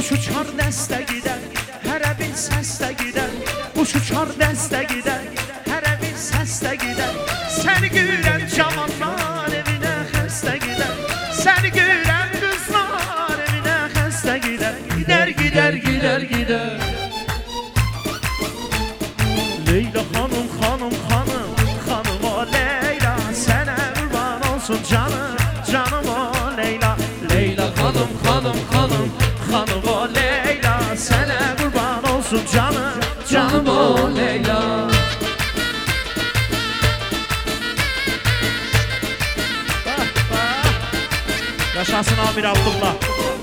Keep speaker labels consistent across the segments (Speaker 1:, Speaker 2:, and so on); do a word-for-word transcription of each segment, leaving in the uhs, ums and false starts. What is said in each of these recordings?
Speaker 1: Kuş uçar dəstə gedər, hərə bir səslə gedər. Kuş uçar dəstə gedər, hərə bir səslə gedər. Səni görən cavanlar evinə xəstə gedər. Səni görən qızlar evinə xəstə gedər. Gidər, gidər, gidər, gidər. Leyla xanım, xanım, xanım, xanım o Leyla. Sənə qurban olsun canım, canım o Leyla. Leyla xanım, xanım, xanım, xanım o Leyla. Sənə qurban olsun canım, canım o Leyla. Bak, bak. Yaşasın Amir Abdullah.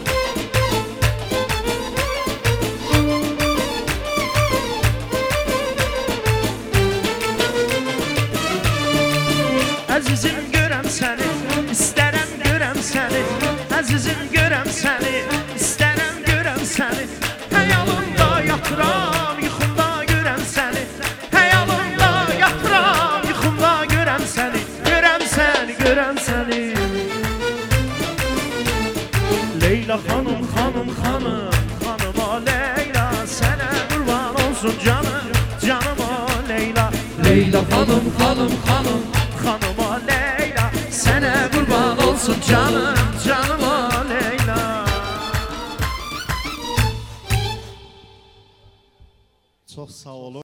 Speaker 1: Əzizim görəm səni, istərəm görəm səni. Əzizim görəm səni, istərəm görəm səni. Həyalımda yatıram, yuxumda görəm səni. Həyalımda yatıram, yuxumda görəm səni. Görəm səni, görəm səni. Leyla xanım, xanım, xanım, xanım o Leyla. Sənə qurban olsun canım, canım o Leyla. Leyla xanım, xanım, xanım, xanım o Leyla. Sənə qurban olsun canım, canım o Leyla.
Speaker 2: Çox sağ olun.